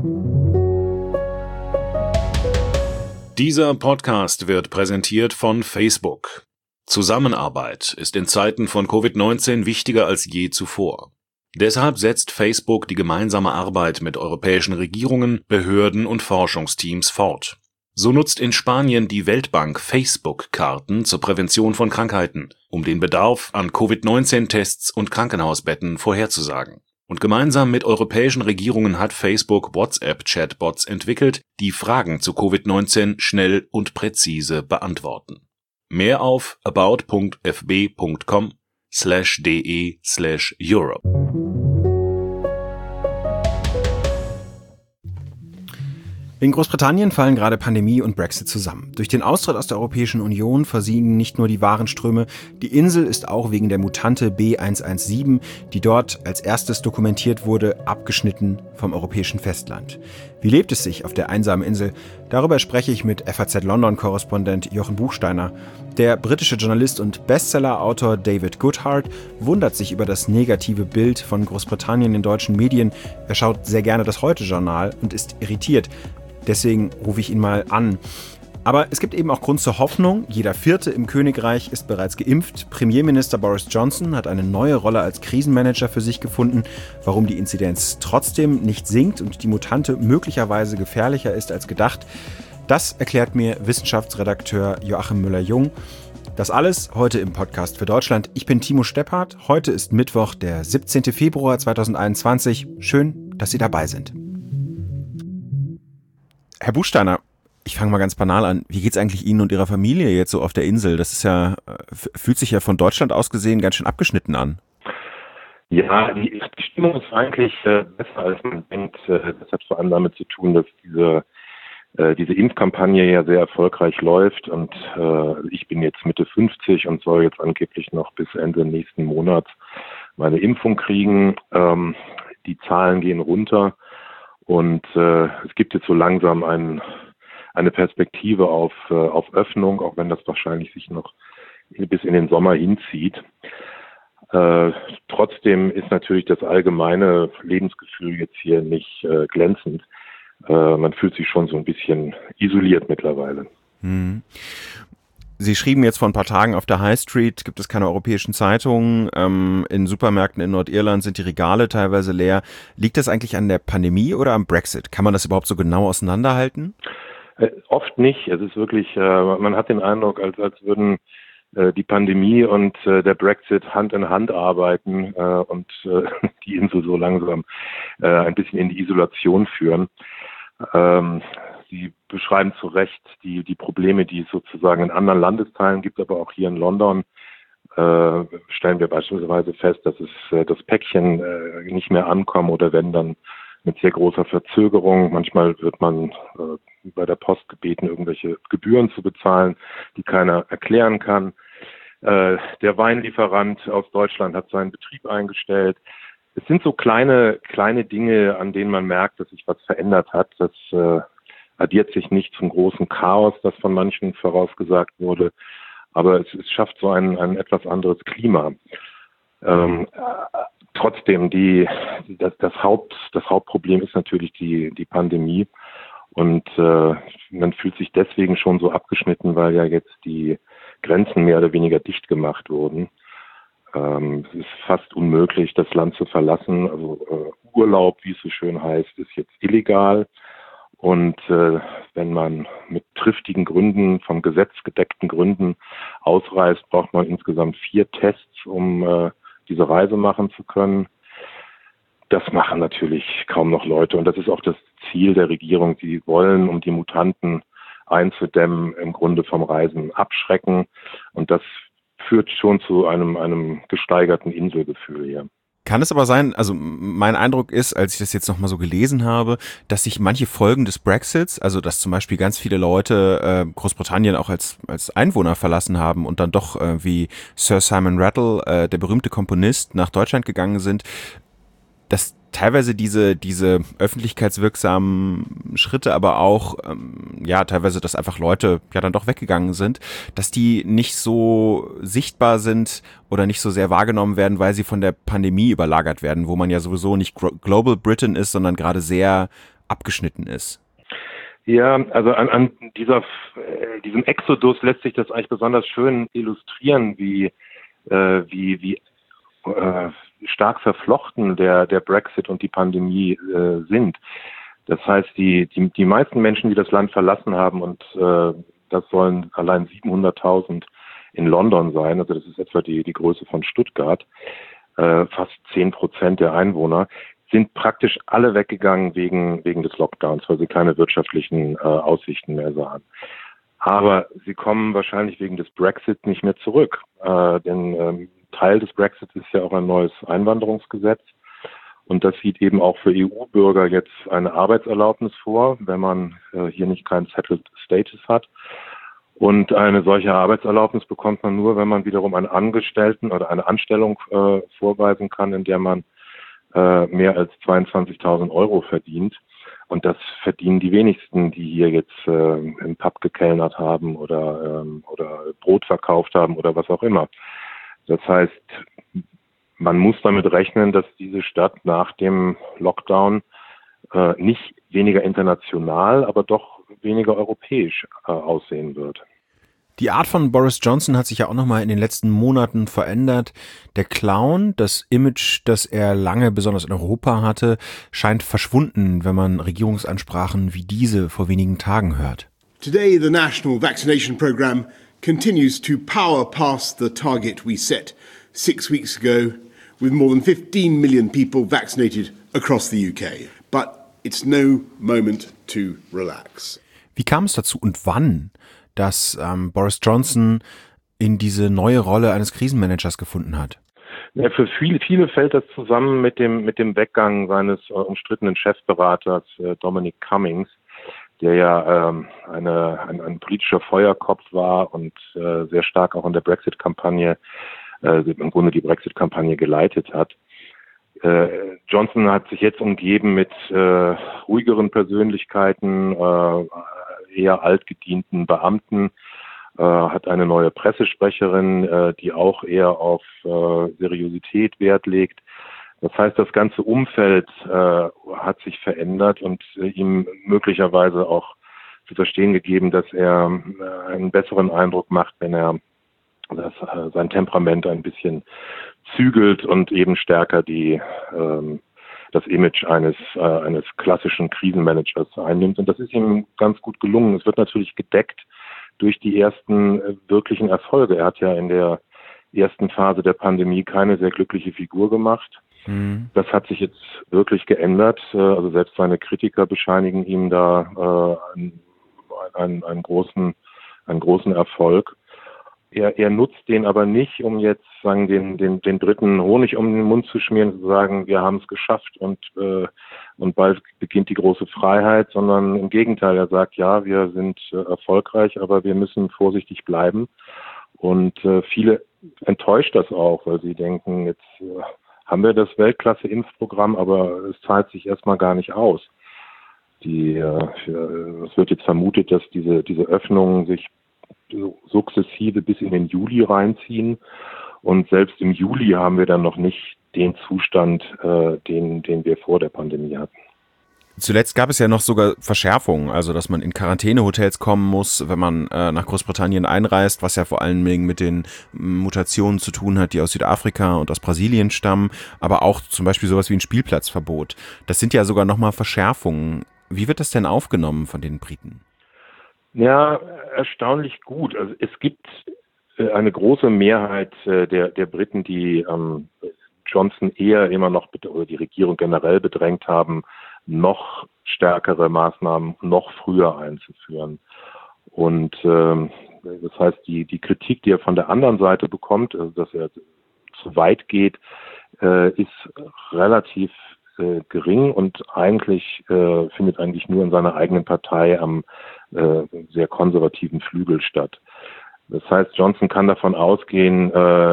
Dieser Podcast wird präsentiert von Facebook. Zusammenarbeit ist in Zeiten von Covid-19 wichtiger als je zuvor. Deshalb setzt Facebook die gemeinsame Arbeit mit europäischen Regierungen, Behörden und Forschungsteams fort. So nutzt in Spanien die Weltbank Facebook-Karten zur Prävention von Krankheiten, um den Bedarf an Covid-19-Tests und Krankenhausbetten vorherzusagen. Und gemeinsam mit europäischen Regierungen hat Facebook WhatsApp-Chatbots entwickelt, die Fragen zu Covid-19 schnell und präzise beantworten. Mehr auf about.fb.com/de/Europe. In Großbritannien fallen gerade Pandemie und Brexit zusammen. Durch den Austritt aus der Europäischen Union versiegen nicht nur die Warenströme, die Insel ist auch wegen der Mutante B117, die dort als erstes dokumentiert wurde, abgeschnitten vom europäischen Festland. Wie lebt es sich auf der einsamen Insel? Darüber spreche ich mit FAZ-London-Korrespondent Jochen Buchsteiner. Der britische Journalist und Bestseller-Autor David Goodhart wundert sich über das negative Bild von Großbritannien in deutschen Medien. Er schaut sehr gerne das Heute-Journal und ist irritiert. Deswegen rufe ich ihn mal an. Aber es gibt eben auch Grund zur Hoffnung. Jeder Vierte im Königreich ist bereits geimpft. Premierminister Boris Johnson hat eine neue Rolle als Krisenmanager für sich gefunden. Warum die Inzidenz trotzdem nicht sinkt und die Mutante möglicherweise gefährlicher ist als gedacht, das erklärt mir Wissenschaftsredakteur Joachim Müller-Jung. Das alles heute im Podcast für Deutschland. Ich bin Timo Stepphardt. Heute ist Mittwoch, der 17. Februar 2021. Schön, dass Sie dabei sind. Herr Buchsteiner, ich fange mal ganz banal an. Wie geht's eigentlich Ihnen und Ihrer Familie jetzt so auf der Insel? Das ist ja, fühlt sich ja von Deutschland aus gesehen ganz schön abgeschnitten an. Ja, die Stimmung ist eigentlich besser, als man denkt. Das hat vor allem damit zu tun, dass diese Impfkampagne ja sehr erfolgreich läuft. Und ich bin jetzt Mitte 50 und soll jetzt angeblich noch bis Ende nächsten Monats meine Impfung kriegen. Die Zahlen gehen runter. Und es gibt jetzt so langsam eine Perspektive auf Öffnung, auch wenn das wahrscheinlich sich noch bis in den Sommer hinzieht. Trotzdem ist natürlich das allgemeine Lebensgefühl jetzt hier nicht glänzend. Man fühlt sich schon so ein bisschen isoliert mittlerweile. Sie schrieben jetzt vor ein paar Tagen, auf der High Street gibt es keine europäischen Zeitungen. In Supermärkten in Nordirland sind die Regale teilweise leer. Liegt das eigentlich an der Pandemie oder am Brexit? Kann man das überhaupt so genau auseinanderhalten? Oft nicht. Es ist wirklich, man hat den Eindruck, als würden die Pandemie und der Brexit Hand in Hand arbeiten und die Insel so langsam ein bisschen in die Isolation führen. Sie beschreiben zu Recht die Probleme, die es sozusagen in anderen Landesteilen gibt, aber auch hier in London stellen wir beispielsweise fest, dass das Päckchen nicht mehr ankommt oder wenn dann mit sehr großer Verzögerung. Manchmal wird man bei der Post gebeten, irgendwelche Gebühren zu bezahlen, die keiner erklären kann. Der Weinlieferant aus Deutschland hat seinen Betrieb eingestellt. Es sind so kleine Dinge, an denen man merkt, dass sich was verändert hat. Das addiert sich nicht zum großen Chaos, das von manchen vorausgesagt wurde, aber es schafft so ein etwas anderes Klima. Trotzdem, das Hauptproblem ist natürlich die Pandemie und man fühlt sich deswegen schon so abgeschnitten, weil ja jetzt die Grenzen mehr oder weniger dicht gemacht wurden. Es ist fast unmöglich, das Land zu verlassen. Also Urlaub, wie es so schön heißt, ist jetzt illegal. Und wenn man mit triftigen Gründen, vom Gesetz gedeckten Gründen ausreist, braucht man insgesamt 4 Tests, um diese Reise machen zu können. Das machen natürlich kaum noch Leute. Und das ist auch das Ziel der Regierung. Sie wollen, um die Mutanten einzudämmen, im Grunde vom Reisen abschrecken. Und das führt schon zu einem gesteigerten Inselgefühl hier. Kann es aber sein, also mein Eindruck ist, als ich das jetzt nochmal so gelesen habe, dass sich manche Folgen des Brexits, also dass zum Beispiel ganz viele Leute Großbritannien auch als Einwohner verlassen haben und dann doch wie Sir Simon Rattle, der berühmte Komponist, nach Deutschland gegangen sind, dass teilweise diese öffentlichkeitswirksamen Schritte, aber auch teilweise, dass einfach Leute ja dann doch weggegangen sind, dass die nicht so sichtbar sind oder nicht so sehr wahrgenommen werden, weil sie von der Pandemie überlagert werden, wo man ja sowieso nicht Global Britain ist, sondern gerade sehr abgeschnitten ist? Ja, also an diesem Exodus lässt sich das eigentlich besonders schön illustrieren, wie stark verflochten der Brexit und die Pandemie sind. Das heißt, die meisten Menschen, die das Land verlassen haben, und das sollen allein 700.000 in London sein, also das ist etwa die Größe von Stuttgart, fast 10% der Einwohner, sind praktisch alle weggegangen wegen des Lockdowns, weil sie keine wirtschaftlichen Aussichten mehr sahen. Aber sie kommen wahrscheinlich wegen des Brexit nicht mehr zurück, denn Teil des Brexit ist ja auch ein neues Einwanderungsgesetz. Und das sieht eben auch für EU-Bürger jetzt eine Arbeitserlaubnis vor, wenn man hier nicht keinen Settled Status hat. Und eine solche Arbeitserlaubnis bekommt man nur, wenn man wiederum einen Angestellten oder eine Anstellung vorweisen kann, in der man mehr als 22.000 Euro verdient. Und das verdienen die wenigsten, die hier jetzt im Pub gekellnert haben oder Brot verkauft haben oder was auch immer. Das heißt, man muss damit rechnen, dass diese Stadt nach dem Lockdown nicht weniger international, aber doch weniger europäisch aussehen wird. Die Art von Boris Johnson hat sich ja auch nochmal in den letzten Monaten verändert. Der Clown, das Image, das er lange besonders in Europa hatte, scheint verschwunden, wenn man Regierungsansprachen wie diese vor wenigen Tagen hört. Today the national vaccination program continues to power past the target we set 6 weeks ago, with more than 15 million people vaccinated across the UK. But it's no moment to relax. Wie kam es dazu und wann, dass Boris Johnson in diese neue Rolle eines Krisenmanagers gefunden hat? Ja, für viele fällt das zusammen mit dem Weggang seines umstrittenen Chefberaters Dominic Cummings, der ja ein politischer Feuerkopf war und sehr stark auch in der Brexit-Kampagne, im Grunde die Brexit-Kampagne geleitet hat. Johnson hat sich jetzt umgeben mit ruhigeren Persönlichkeiten, eher altgedienten Beamten, hat eine neue Pressesprecherin, die auch eher auf Seriosität Wert legt. Das heißt, das ganze Umfeld hat sich verändert und ihm möglicherweise auch zu verstehen gegeben, dass er einen besseren Eindruck macht, wenn er sein Temperament ein bisschen zügelt und eben stärker das Image eines klassischen Krisenmanagers einnimmt. Und das ist ihm ganz gut gelungen. Es wird natürlich gedeckt durch die ersten wirklichen Erfolge. Er hat ja in der ersten Phase der Pandemie keine sehr glückliche Figur gemacht. Mhm. Das hat sich jetzt wirklich geändert. Also selbst seine Kritiker bescheinigen ihm da einen großen Erfolg. Er nutzt den aber nicht, um jetzt den Briten Honig um den Mund zu schmieren und zu sagen, wir haben es geschafft und bald beginnt die große Freiheit, sondern im Gegenteil, er sagt, ja, wir sind erfolgreich, aber wir müssen vorsichtig bleiben. Und viele enttäuscht das auch, weil sie denken, jetzt haben wir das Weltklasse-Impfprogramm, aber es zahlt sich erstmal gar nicht aus. Es wird jetzt vermutet, dass diese Öffnungen sich sukzessive bis in den Juli reinziehen. Und selbst im Juli haben wir dann noch nicht den Zustand, den wir vor der Pandemie hatten. Zuletzt gab es ja noch sogar Verschärfungen, also dass man in Quarantänehotels kommen muss, wenn man nach Großbritannien einreist, was ja vor allen Dingen mit den Mutationen zu tun hat, die aus Südafrika und aus Brasilien stammen, aber auch zum Beispiel sowas wie ein Spielplatzverbot. Das sind ja sogar nochmal Verschärfungen. Wie wird das denn aufgenommen von den Briten? Ja, erstaunlich gut. Also es gibt eine große Mehrheit der Briten, die Johnson eher immer noch, oder die Regierung generell bedrängt haben, noch stärkere Maßnahmen noch früher einzuführen. Und das heißt, die Kritik, die er von der anderen Seite bekommt, also dass er zu weit geht, ist relativ gering und findet eigentlich nur in seiner eigenen Partei am sehr konservativen Flügel statt. Das heißt, Johnson kann davon ausgehen,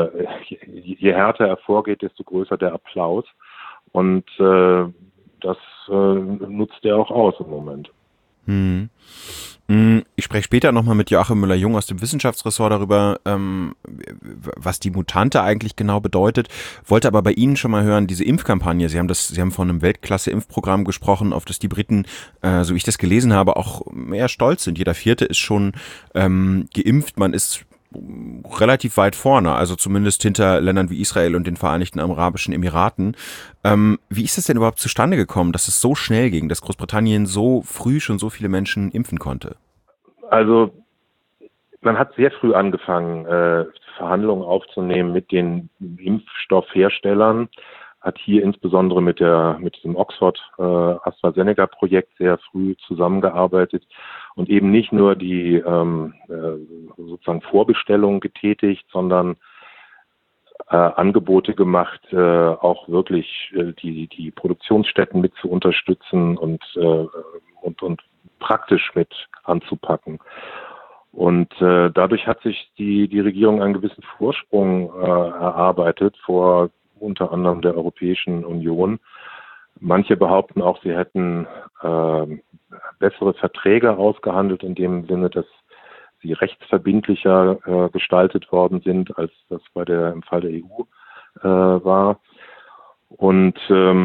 je härter er vorgeht, desto größer der Applaus. Und das nutzt er auch aus im Moment. Ich spreche später nochmal mit Joachim Müller-Jung aus dem Wissenschaftsressort darüber, was die Mutante eigentlich genau bedeutet. Wollte aber bei Ihnen schon mal hören, diese Impfkampagne. Sie haben von einem Weltklasse-Impfprogramm gesprochen, auf das die Briten, so wie ich das gelesen habe, auch mehr stolz sind. Jeder Vierte ist schon geimpft. Man ist relativ weit vorne, also zumindest hinter Ländern wie Israel und den Vereinigten Arabischen Emiraten. Wie ist es denn überhaupt zustande gekommen, dass es so schnell ging, dass Großbritannien so früh schon so viele Menschen impfen konnte? Also man hat sehr früh angefangen, Verhandlungen aufzunehmen mit den Impfstoffherstellern, hat hier insbesondere mit dem Oxford-AstraZeneca-Projekt sehr früh zusammengearbeitet und eben nicht nur die sozusagen Vorbestellungen getätigt, sondern Angebote gemacht, auch wirklich die Produktionsstätten mit zu unterstützen und praktisch mit anzupacken. Und dadurch hat sich die Regierung einen gewissen Vorsprung erarbeitet vor unter anderem der Europäischen Union. Manche behaupten auch, sie hätten bessere Verträge ausgehandelt, in dem Sinne, dass sie rechtsverbindlicher gestaltet worden sind, als das im Fall der EU war. Und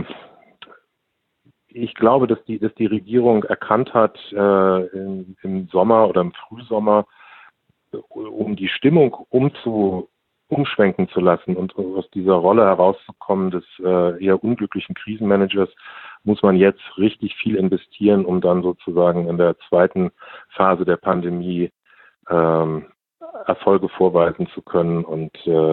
ich glaube, dass die Regierung erkannt hat im Sommer oder im Frühsommer, um die Stimmung umschwenken zu lassen und aus dieser Rolle herauszukommen des eher unglücklichen Krisenmanagers, muss man jetzt richtig viel investieren, um dann sozusagen in der zweiten Phase der Pandemie Erfolge vorweisen zu können und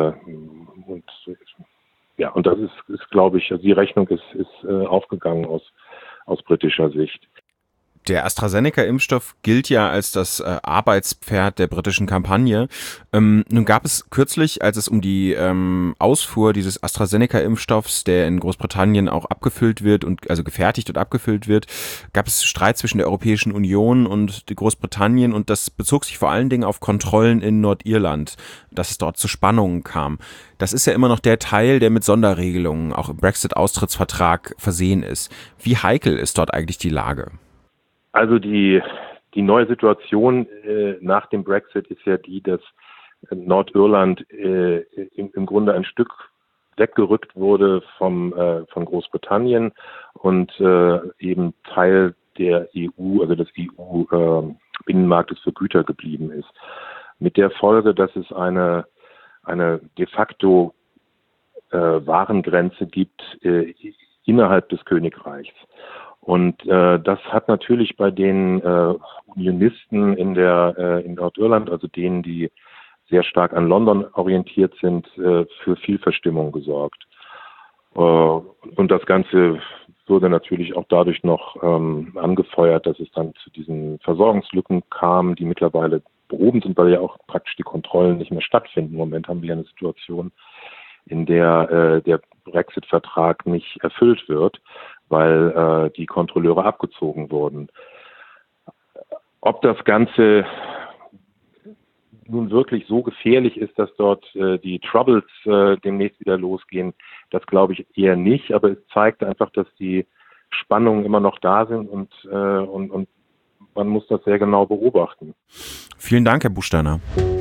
das ist glaube ich, die Rechnung ist aufgegangen aus britischer Sicht. Der AstraZeneca-Impfstoff gilt ja als das Arbeitspferd der britischen Kampagne. Nun gab es kürzlich, als es um die Ausfuhr dieses AstraZeneca-Impfstoffs, der in Großbritannien auch abgefüllt wird und also gefertigt und abgefüllt wird, gab es Streit zwischen der Europäischen Union und Großbritannien und das bezog sich vor allen Dingen auf Kontrollen in Nordirland, dass es dort zu Spannungen kam. Das ist ja immer noch der Teil, der mit Sonderregelungen auch im Brexit-Austrittsvertrag versehen ist. Wie heikel ist dort eigentlich die Lage? Also die neue Situation nach dem Brexit ist ja die, dass Nordirland im Grunde ein Stück weggerückt wurde von Großbritannien und eben Teil der EU, also des EU-Binnenmarktes für Güter geblieben ist. Mit der Folge, dass es eine de facto Warengrenze gibt innerhalb des Königreichs. Und das hat natürlich bei den Unionisten in Nordirland, also denen, die sehr stark an London orientiert sind, für viel Verstimmung gesorgt. Und das Ganze wurde natürlich auch dadurch noch angefeuert, dass es dann zu diesen Versorgungslücken kam, die mittlerweile behoben sind, weil ja auch praktisch die Kontrollen nicht mehr stattfinden. Im Moment haben wir eine Situation, in der der Brexit-Vertrag nicht erfüllt wird, weil die Kontrolleure abgezogen wurden. Ob das Ganze nun wirklich so gefährlich ist, dass dort die Troubles demnächst wieder losgehen, das glaube ich eher nicht, aber es zeigt einfach, dass die Spannungen immer noch da sind und man muss das sehr genau beobachten. Vielen Dank, Herr Buchsteiner.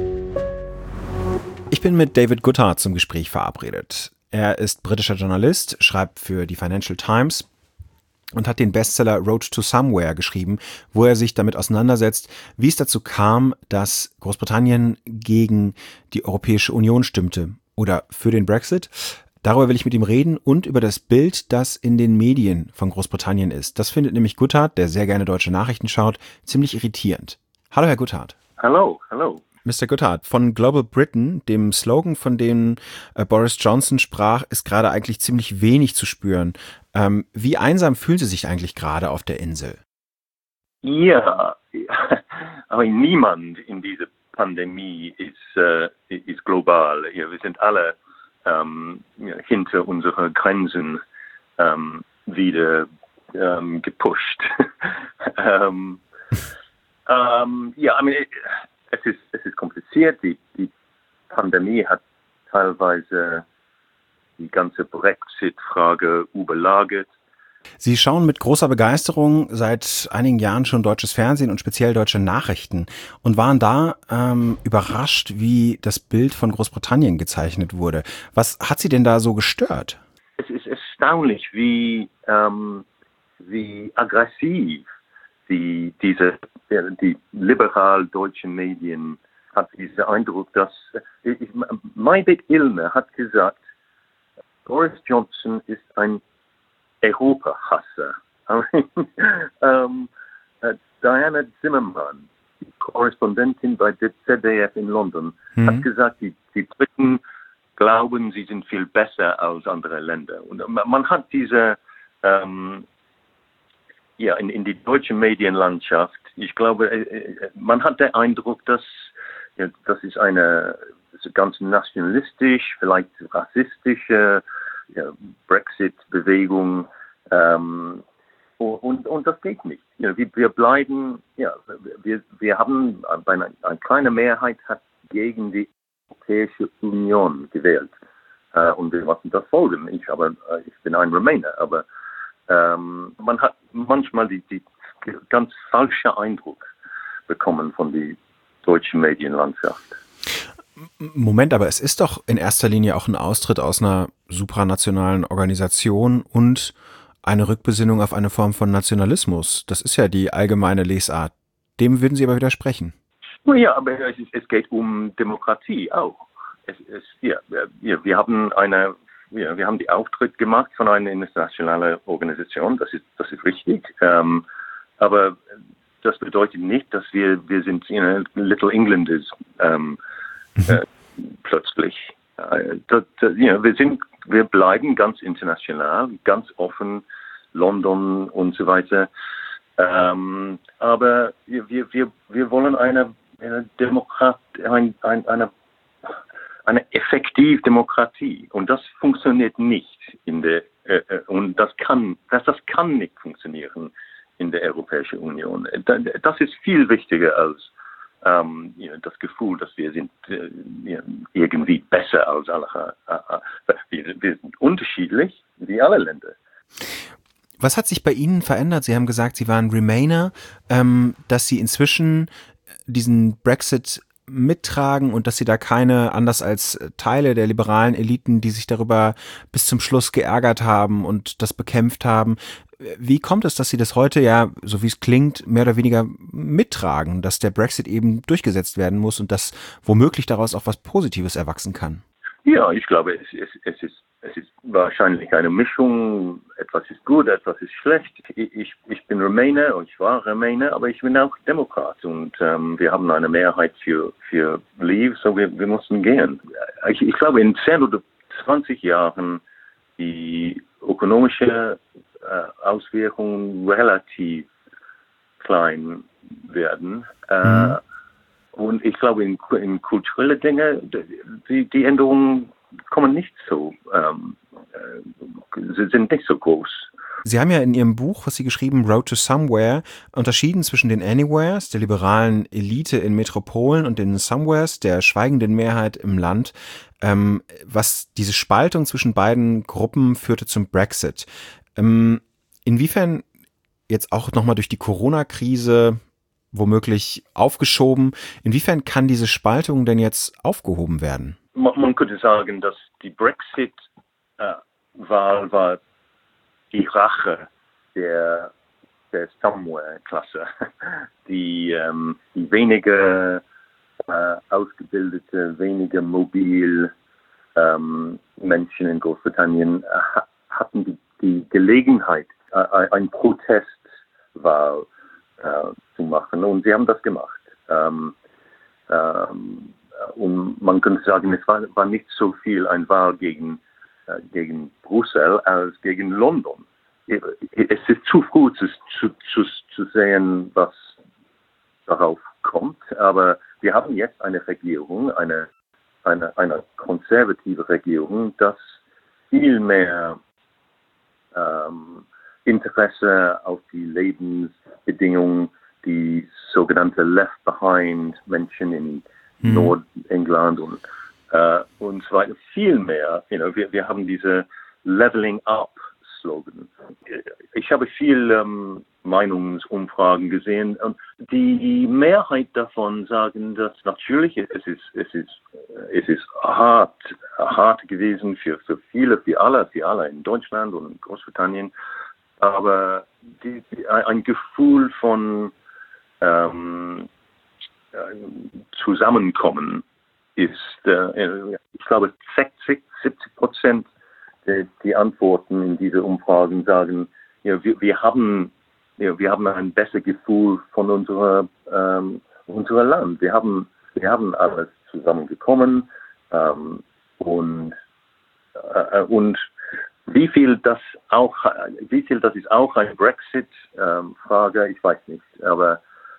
Ich bin mit David Goodhart zum Gespräch verabredet. Er ist britischer Journalist, schreibt für die Financial Times und hat den Bestseller Road to Somewhere geschrieben, wo er sich damit auseinandersetzt, wie es dazu kam, dass Großbritannien gegen die Europäische Union stimmte oder für den Brexit. Darüber will ich mit ihm reden und über das Bild, das in den Medien von Großbritannien ist. Das findet nämlich Goodhart, der sehr gerne deutsche Nachrichten schaut, ziemlich irritierend. Hallo, Herr Goodhart. Hallo. Mr. Goodhart, von Global Britain, dem Slogan, von dem Boris Johnson sprach, ist gerade eigentlich ziemlich wenig zu spüren. Wie einsam fühlen Sie sich eigentlich gerade auf der Insel? Ja, aber niemand in dieser Pandemie ist global. Ja, wir sind alle hinter unsere Grenzen wieder gepusht. Es ist kompliziert. Die Pandemie hat teilweise die ganze Brexit-Frage überlagert. Sie schauen mit großer Begeisterung seit einigen Jahren schon deutsches Fernsehen und speziell deutsche Nachrichten und waren da überrascht, wie das Bild von Großbritannien gezeichnet wurde. Was hat Sie denn da so gestört? Es ist erstaunlich, wie aggressiv die liberal deutschen Medien hat diesen Eindruck, dass Maybrit Illner hat gesagt, Boris Johnson ist ein Europahasser. Diana Zimmermann, die Korrespondentin bei der ZDF in London, hat gesagt, die Briten glauben, sie sind viel besser als andere Länder. Und man hat diese, in die deutsche Medienlandschaft, ich glaube, man hat den Eindruck, dass das ist eine ganz nationalistisch, vielleicht rassistische Brexit-Bewegung, und das geht nicht. Wir bleiben, wir haben eine kleine Mehrheit hat gegen die Europäische Union gewählt, und wir müssen das folgen. Ich bin ein Rumäne, aber man hat manchmal die ganz falsche Eindruck bekommen von der deutschen Medienlandschaft. Moment, aber es ist doch in erster Linie auch ein Austritt aus einer supranationalen Organisation und eine Rückbesinnung auf eine Form von Nationalismus. Das ist ja die allgemeine Lesart. Dem würden Sie aber widersprechen. Ja, aber es geht um Demokratie auch. Wir haben die Auftritt gemacht von einer internationalen Organisation. Das ist richtig. Aber das bedeutet nicht, dass wir sind Little Englanders plötzlich. Wir bleiben ganz international, ganz offen, London und so weiter. Aber wir wollen eine effektive Demokratie, und das funktioniert nicht und das kann nicht funktionieren in der Europäischen Union. Das ist viel wichtiger als das Gefühl, dass wir sind irgendwie besser als alle. Wir sind unterschiedlich wie alle Länder. Was hat sich bei Ihnen verändert? Sie haben gesagt, Sie waren Remainer, dass Sie inzwischen diesen Brexit mittragen und dass Sie da keine, anders als Teile der liberalen Eliten, die sich darüber bis zum Schluss geärgert haben und das bekämpft haben. Wie kommt es, dass Sie das heute, ja, so wie es klingt, mehr oder weniger mittragen, dass der Brexit eben durchgesetzt werden muss und dass womöglich daraus auch was Positives erwachsen kann? Ja, ich glaube, es ist wahrscheinlich eine Mischung. Etwas ist gut, etwas ist schlecht. Ich bin Rumäne und ich war Rumäne, aber ich bin auch Demokrat, und wir haben eine Mehrheit für Leave, so wir müssen gehen. Ich glaube, in 10 oder 20 Jahren die ökonomische Auswirkungen relativ klein werden. Und ich glaube, in kulturelle Dinge, die Änderungen kommen nicht so, sind nicht so groß. Sie haben ja in Ihrem Buch, was Sie geschrieben, Road to Somewhere, unterschieden zwischen den Anywheres, der liberalen Elite in Metropolen, und den Somewheres, der schweigenden Mehrheit im Land. Was diese Spaltung zwischen beiden Gruppen führte zum Brexit. Inwiefern jetzt auch nochmal durch die Corona-Krise womöglich aufgeschoben, inwiefern kann diese Spaltung denn jetzt aufgehoben werden? Man könnte sagen, dass die Brexit-Wahl war die Rache der Somewhere-Klasse, die weniger ausgebildete, weniger mobil Menschen in Großbritannien hatten die Gelegenheit, ein Protestwahl zu machen, und sie haben das gemacht. Und man könnte sagen, es war nicht so viel ein Wahl gegen Brüssel als gegen London. Es ist zu früh zu sehen, was darauf kommt, aber wir haben jetzt eine Regierung, eine konservative Regierung, das viel mehr Interesse auf die Lebensbedingungen, die sogenannte Left Behind Menschen in Nordengland und so weiter, viel mehr. Wir haben diese Leveling Up Wahlslogan. Ich habe viel Meinungsumfragen gesehen und die Mehrheit davon sagen, dass natürlich es ist hart gewesen für viele, für alle in Deutschland und in Großbritannien, aber ein Gefühl von Zusammenkommen ist, ich glaube, 60-70% die Antworten in diese Umfragen sagen, wir haben ein besseres Gefühl von unserem Land. Wir haben alles zusammengekommen und wie viel das ist auch eine Brexit-Frage, ich weiß nicht, aber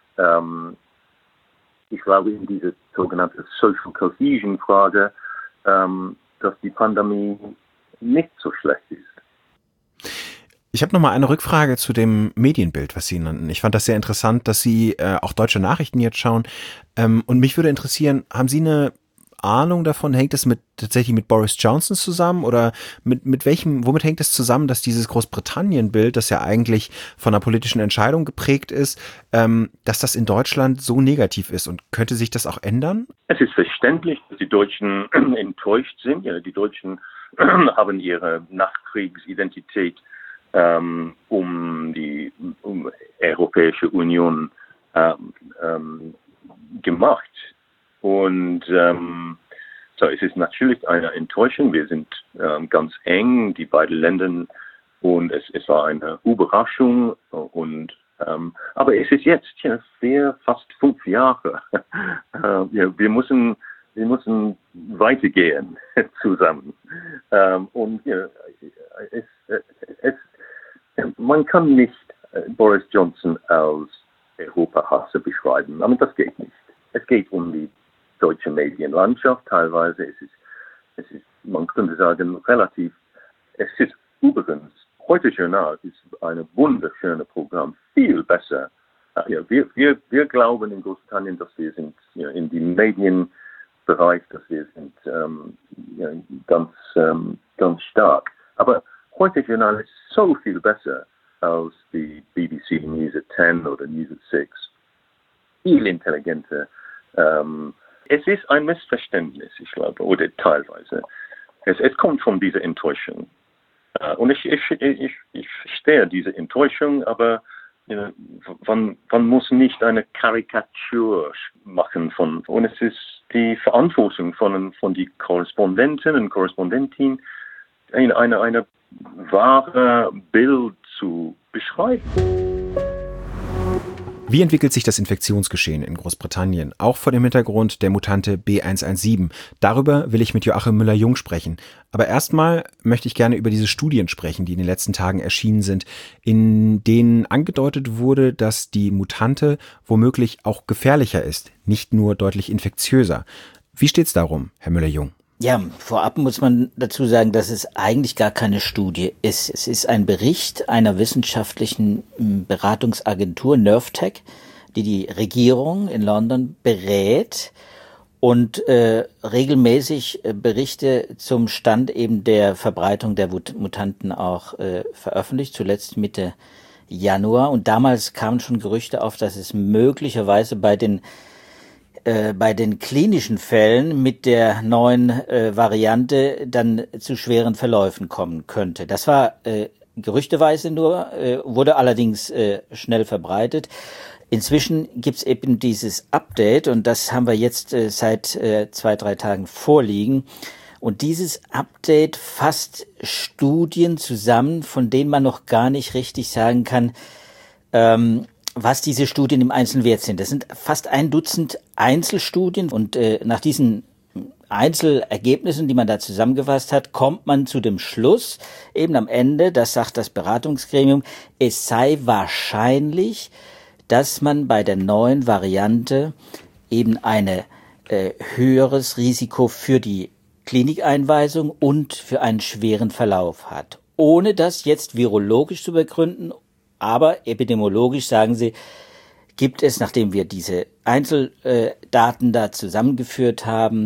ich glaube in diese sogenannte Social Cohesion-Frage, dass die Pandemie nicht so schlecht ist. Ich habe nochmal eine Rückfrage zu dem Medienbild, was Sie nannten. Ich fand das sehr interessant, dass Sie auch deutsche Nachrichten jetzt schauen. Und mich würde interessieren, haben Sie eine Ahnung davon, hängt es tatsächlich mit Boris Johnson zusammen oder womit hängt es zusammen, dass dieses Großbritannien-Bild, das ja eigentlich von einer politischen Entscheidung geprägt ist, dass das in Deutschland so negativ ist und könnte sich das auch ändern? Es ist verständlich, dass die Deutschen enttäuscht sind. Ja, die Deutschen haben ihre Nachkriegsidentität um die Europäische Union gemacht. Und so, es ist natürlich eine Enttäuschung. Wir sind ganz eng, die beiden Länder, und es war eine Überraschung. Und aber es ist jetzt fast 5 Jahre. Wir müssen weitergehen zusammen. Und man kann nicht Boris Johnson als Europahasser beschreiben. Aber das geht nicht. Es geht um die deutsche Medienlandschaft teilweise. Es ist, man könnte sagen, es ist übrigens, Heute Journal ist ein wunderschönes Programm, viel besser. Wir glauben in Großbritannien, dass wir sind in dem Medienbereich, dass wir sind ganz stark. Aber Heute Journal ist so viel besser als die BBC News at 10 oder News at 6. Viel intelligenter. Es ist ein Missverständnis, ich glaube, oder teilweise. Es kommt von dieser Enttäuschung. Und ich verstehe diese Enttäuschung, aber man muss nicht eine Karikatur machen und es ist die Verantwortung von den Korrespondenten und Korrespondentinnen, eine wahre Bild zu beschreiben. Wie entwickelt sich das Infektionsgeschehen in Großbritannien, auch vor dem Hintergrund der Mutante B117? Darüber will ich mit Joachim Müller-Jung sprechen. Aber erstmal möchte ich gerne über diese Studien sprechen, die in den letzten Tagen erschienen sind, in denen angedeutet wurde, dass die Mutante womöglich auch gefährlicher ist, nicht nur deutlich infektiöser. Wie steht's darum, Herr Müller-Jung? Ja, vorab muss man dazu sagen, dass es eigentlich gar keine Studie ist. Es ist ein Bericht einer wissenschaftlichen Beratungsagentur, NervTech, die Regierung in London berät und regelmäßig Berichte zum Stand eben der Verbreitung der Mutanten auch veröffentlicht, zuletzt Mitte Januar. Und damals kamen schon Gerüchte auf, dass es möglicherweise bei den klinischen Fällen mit der neuen Variante dann zu schweren Verläufen kommen könnte. Das war gerüchteweise nur, wurde allerdings schnell verbreitet. Inzwischen gibt's eben dieses Update und das haben wir jetzt seit 2-3 Tagen vorliegen. Und dieses Update fasst Studien zusammen, von denen man noch gar nicht richtig sagen kann, was diese Studien im Einzelnen wert sind. Das sind fast 1 Dutzend Einzelstudien und nach diesen Einzelergebnissen, die man da zusammengefasst hat, kommt man zu dem Schluss, eben am Ende, das sagt das Beratungsgremium, es sei wahrscheinlich, dass man bei der neuen Variante eben ein höheres Risiko für die Klinikeinweisung und für einen schweren Verlauf hat. Ohne das jetzt virologisch zu begründen, aber epidemiologisch, sagen sie, gibt es, nachdem wir diese Einzeldaten da zusammengeführt haben,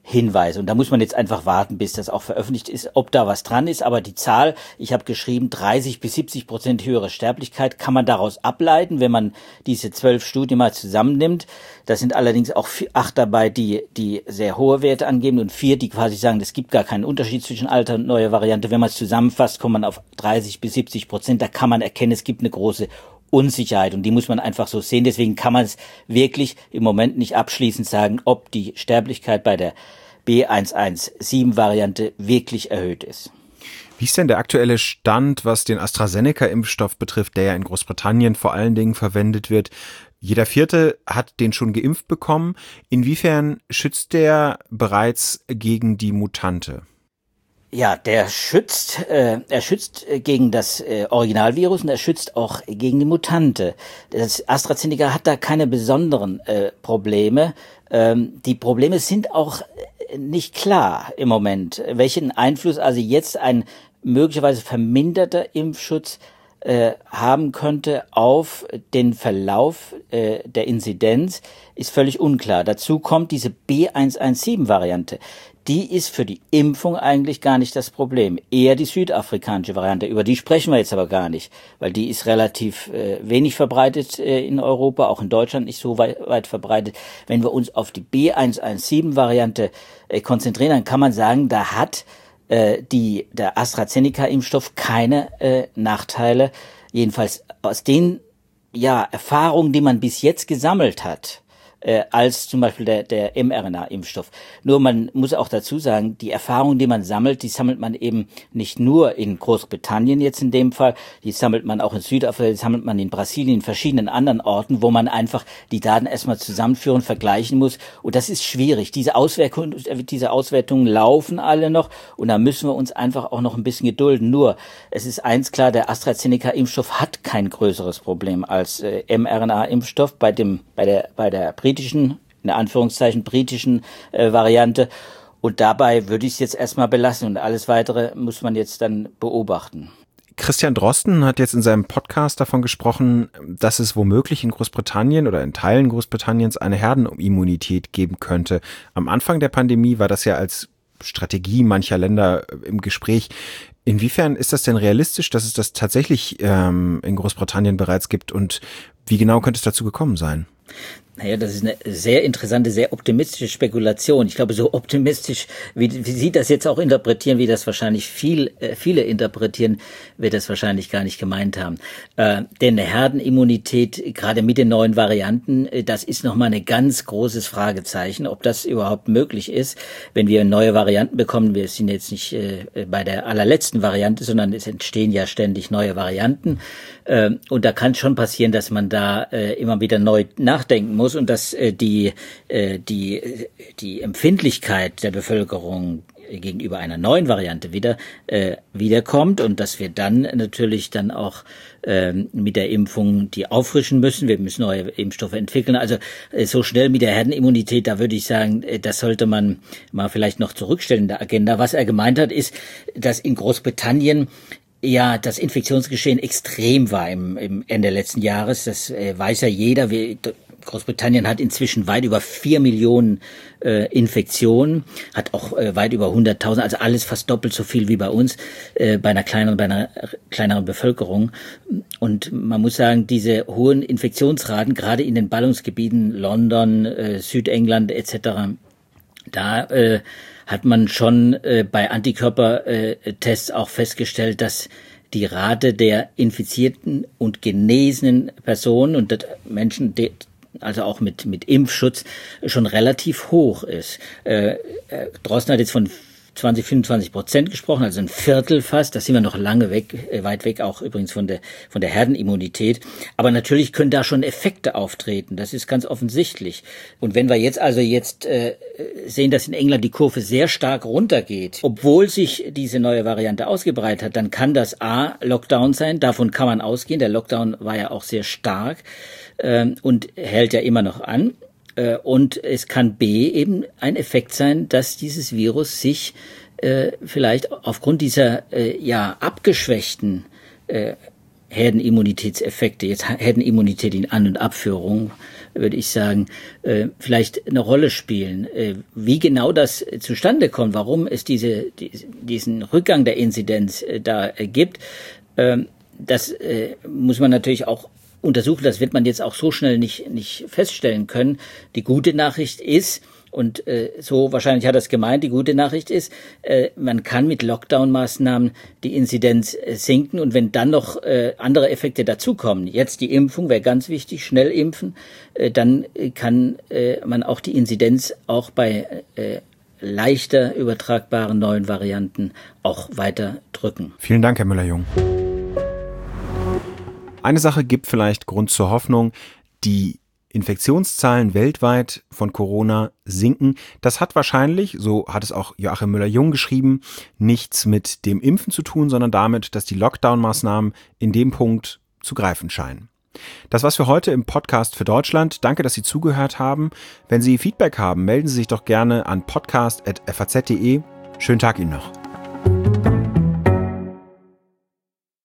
Hinweise. Und da muss man jetzt einfach warten, bis das auch veröffentlicht ist, ob da was dran ist. Aber die Zahl, ich habe geschrieben, 30-70% höhere Sterblichkeit kann man daraus ableiten, wenn man diese 12 Studien mal zusammennimmt. Da sind allerdings auch 8 dabei, die sehr hohe Werte angeben und 4, die quasi sagen, es gibt gar keinen Unterschied zwischen alter und neuer Variante. Wenn man es zusammenfasst, kommt man auf 30-70%. Da kann man erkennen, es gibt eine große Unsicherheit und die muss man einfach so sehen. Deswegen kann man es wirklich im Moment nicht abschließend sagen, ob die Sterblichkeit bei der B117-Variante wirklich erhöht ist. Wie ist denn der aktuelle Stand, was den AstraZeneca-Impfstoff betrifft, der ja in Großbritannien vor allen Dingen verwendet wird? Jeder Vierte hat den schon geimpft bekommen. Inwiefern schützt der bereits gegen die Mutante? Ja, er schützt gegen das Originalvirus und er schützt auch gegen die Mutante. Das AstraZeneca hat da keine besonderen Probleme. Die Probleme sind auch nicht klar im Moment, welchen Einfluss also jetzt ein möglicherweise verminderter Impfschutz haben könnte auf den Verlauf der Inzidenz, ist völlig unklar. Dazu kommt diese B117-Variante. Die ist für die Impfung eigentlich gar nicht das Problem. Eher die südafrikanische Variante. Über die sprechen wir jetzt aber gar nicht, weil die ist relativ wenig verbreitet in Europa, auch in Deutschland nicht so weit verbreitet. Wenn wir uns auf die B117-Variante konzentrieren, dann kann man sagen, da hat der AstraZeneca-Impfstoff keine Nachteile. Jedenfalls aus den Erfahrungen, die man bis jetzt gesammelt hat, als zum Beispiel der mRNA-Impfstoff. Nur man muss auch dazu sagen, die Erfahrungen, die man sammelt, die sammelt man eben nicht nur in Großbritannien jetzt in dem Fall, die sammelt man auch in Südafrika, die sammelt man in Brasilien, in verschiedenen anderen Orten, wo man einfach die Daten erstmal zusammenführen, vergleichen muss. Und das ist schwierig. Diese Auswertungen laufen alle noch und da müssen wir uns einfach auch noch ein bisschen gedulden. Nur, es ist eins klar, der AstraZeneca-Impfstoff hat kein größeres Problem als mRNA-Impfstoff bei der britischen, in Anführungszeichen britischen Variante. Und dabei würde ich es jetzt erstmal belassen und alles Weitere muss man jetzt dann beobachten. Christian Drosten hat jetzt in seinem Podcast davon gesprochen, dass es womöglich in Großbritannien oder in Teilen Großbritanniens eine Herdenimmunität geben könnte. Am Anfang der Pandemie war das ja als Strategie mancher Länder im Gespräch. Inwiefern ist das denn realistisch, dass es das tatsächlich in Großbritannien bereits gibt und wie genau könnte es dazu gekommen sein? Naja, das ist eine sehr interessante, sehr optimistische Spekulation. Ich glaube, so optimistisch, wie Sie das jetzt auch interpretieren, wie das wahrscheinlich viele interpretieren, wird das wahrscheinlich gar nicht gemeint haben. Denn eine Herdenimmunität, gerade mit den neuen Varianten, das ist nochmal ein ganz großes Fragezeichen, ob das überhaupt möglich ist, wenn wir neue Varianten bekommen. Wir sind jetzt nicht bei der allerletzten Variante, sondern es entstehen ja ständig neue Varianten. Und da kann schon passieren, dass man da immer wieder neu nachdenken muss und dass die Empfindlichkeit der Bevölkerung gegenüber einer neuen Variante wiederkommt und dass wir dann natürlich dann auch mit der Impfung die auffrischen müssen. Wir müssen neue Impfstoffe entwickeln. Also so schnell mit der Herdenimmunität, da würde ich sagen, das sollte man mal vielleicht noch zurückstellen in der Agenda. Was er gemeint hat, ist, dass in Großbritannien ja das Infektionsgeschehen extrem war im Ende letzten Jahres. Das weiß ja jeder. Großbritannien hat inzwischen weit über 4 Millionen Infektionen, hat auch weit über 100.000, also alles fast doppelt so viel wie bei uns, bei einer kleineren Bevölkerung. Und man muss sagen, diese hohen Infektionsraten, gerade in den Ballungsgebieten London, Südengland etc., da hat man schon bei Antikörpertests auch festgestellt, dass die Rate der infizierten und genesenen Personen und Menschen, also auch mit Impfschutz, schon relativ hoch ist. Drosten hat jetzt von 20-25% gesprochen, also ein Viertel fast. Da sind wir noch lange weit weg, auch übrigens von der Herdenimmunität. Aber natürlich können da schon Effekte auftreten. Das ist ganz offensichtlich. Und wenn wir jetzt sehen, dass in England die Kurve sehr stark runtergeht, obwohl sich diese neue Variante ausgebreitet hat, dann kann das Lockdown sein. Davon kann man ausgehen. Der Lockdown war ja auch sehr stark und hält ja immer noch an. Und es kann eben ein Effekt sein, dass dieses Virus sich vielleicht aufgrund dieser abgeschwächten Herdenimmunitätseffekte, jetzt Herdenimmunität in An- und Abführung, würde ich sagen, vielleicht eine Rolle spielen. Wie genau das zustande kommt, warum es diesen Rückgang der Inzidenz da gibt, das muss man natürlich auch untersuchen. Das wird man jetzt auch so schnell nicht feststellen können. Die gute Nachricht ist, und so wahrscheinlich hat er es gemeint, die gute Nachricht ist, man kann mit Lockdown-Maßnahmen die Inzidenz senken, und wenn dann noch andere Effekte dazukommen, jetzt die Impfung wäre ganz wichtig, schnell impfen, dann kann man auch die Inzidenz auch bei leichter übertragbaren neuen Varianten auch weiter drücken. Vielen Dank, Herr Müller-Jung. Eine Sache gibt vielleicht Grund zur Hoffnung: die Infektionszahlen weltweit von Corona sinken. Das hat wahrscheinlich, so hat es auch Joachim Müller-Jung geschrieben, nichts mit dem Impfen zu tun, sondern damit, dass die Lockdown-Maßnahmen in dem Punkt zu greifen scheinen. Das war's für heute im Podcast für Deutschland. Danke, dass Sie zugehört haben. Wenn Sie Feedback haben, melden Sie sich doch gerne an podcast@faz.de. Schönen Tag Ihnen noch.